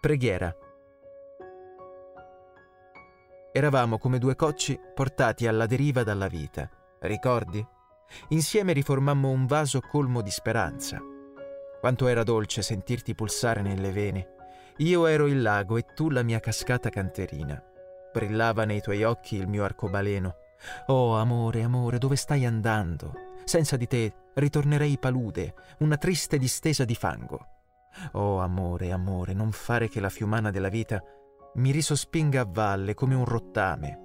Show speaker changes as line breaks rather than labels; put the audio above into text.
Preghiera. Eravamo come due cocci portati alla deriva dalla vita, ricordi? Insieme riformammo un vaso colmo di speranza. Quanto era dolce sentirti pulsare nelle vene. Io ero il lago e tu la mia cascata canterina. Brillava nei tuoi occhi il mio arcobaleno. Oh, amore, amore, dove stai andando? Senza di te ritornerei palude, una triste distesa di fango. Oh, amore, amore, non fare che la fiumana della vita mi risospinga a valle come un rottame.